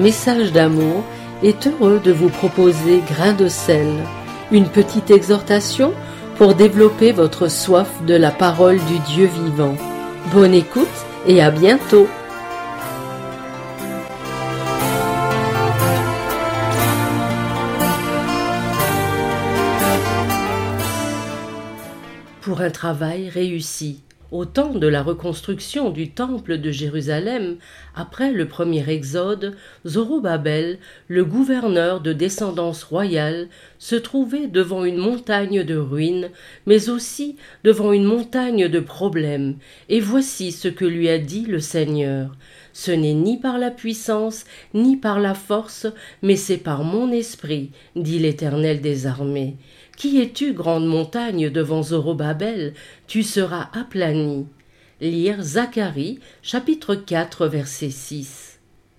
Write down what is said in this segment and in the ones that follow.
Message d'amour est heureux de vous proposer Grain de sel, une petite exhortation pour développer votre soif de la parole du Dieu vivant. Bonne écoute et à bientôt. Pour un travail réussi. Au temps de la reconstruction du temple de Jérusalem, après le premier exode, Zorobabel, le gouverneur de descendance royale, se trouvait devant une montagne de ruines, mais aussi devant une montagne de problèmes. Et voici ce que lui a dit le Seigneur. « Ce n'est ni par la puissance, ni par la force, mais c'est par mon esprit, dit l'Éternel des armées. Qui es-tu, grande montagne, devant Zorobabel? Tu seras aplani. » Lire Zacharie, chapitre 4, verset 6.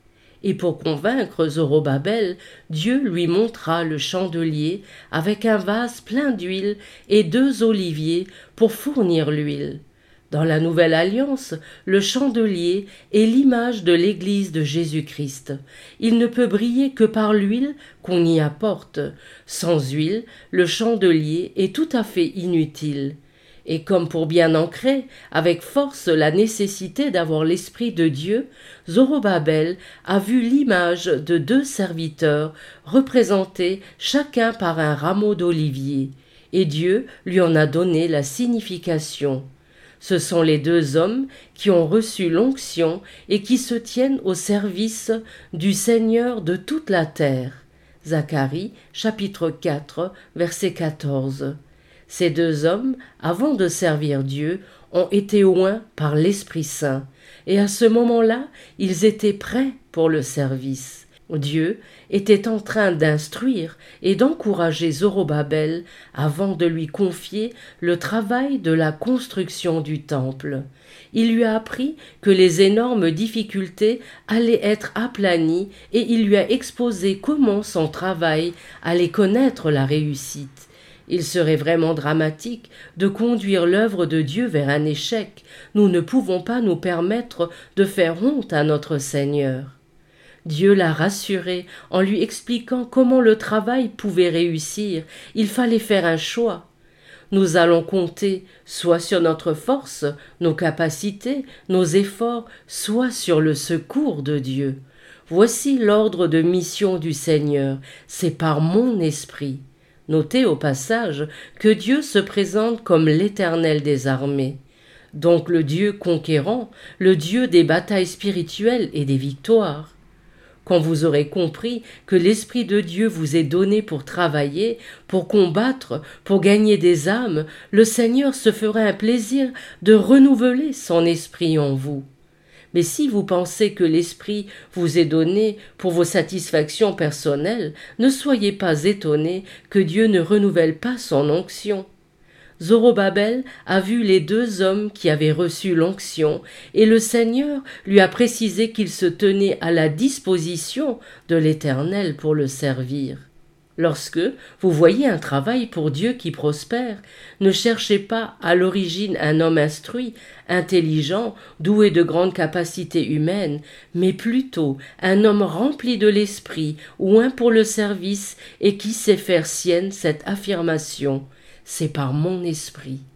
Et pour convaincre Zorobabel, Dieu lui montra le chandelier avec un vase plein d'huile et 2 oliviers pour fournir l'huile. Dans la Nouvelle Alliance, le chandelier est l'image de l'Église de Jésus-Christ. Il ne peut briller que par l'huile qu'on y apporte. Sans huile, le chandelier est tout à fait inutile. Et comme pour bien ancrer avec force la nécessité d'avoir l'Esprit de Dieu, Zorobabel a vu l'image de 2 serviteurs représentés chacun par un rameau d'olivier. Et Dieu lui en a donné la signification. Ce sont les 2 hommes qui ont reçu l'onction et qui se tiennent au service du Seigneur de toute la terre. Zacharie, chapitre 4, verset 14. Ces 2 hommes, avant de servir Dieu, ont été oints par l'Esprit Saint, et à ce moment-là, ils étaient prêts pour le service. Dieu était en train d'instruire et d'encourager Zorobabel avant de lui confier le travail de la construction du temple. Il lui a appris que les énormes difficultés allaient être aplanies et il lui a exposé comment son travail allait connaître la réussite. Il serait vraiment dramatique de conduire l'œuvre de Dieu vers un échec. Nous ne pouvons pas nous permettre de faire honte à notre Seigneur. Dieu l'a rassuré en lui expliquant comment le travail pouvait réussir. Il fallait faire un choix. Nous allons compter soit sur notre force, nos capacités, nos efforts, soit sur le secours de Dieu. Voici l'ordre de mission du Seigneur, c'est par mon esprit. Notez au passage que Dieu se présente comme l'Éternel des armées. Donc le Dieu conquérant, le Dieu des batailles spirituelles et des victoires. Quand vous aurez compris que l'Esprit de Dieu vous est donné pour travailler, pour combattre, pour gagner des âmes, le Seigneur se fera un plaisir de renouveler son esprit en vous. Mais si vous pensez que l'Esprit vous est donné pour vos satisfactions personnelles, ne soyez pas étonnés que Dieu ne renouvelle pas son onction. Zorobabel a vu les 2 hommes qui avaient reçu l'onction et le Seigneur lui a précisé qu'il se tenait à la disposition de l'Éternel pour le servir. Lorsque vous voyez un travail pour Dieu qui prospère, ne cherchez pas à l'origine un homme instruit, intelligent, doué de grandes capacités humaines, mais plutôt un homme rempli de l'esprit, oint pour le service et qui sait faire sienne cette affirmation. C'est par mon esprit.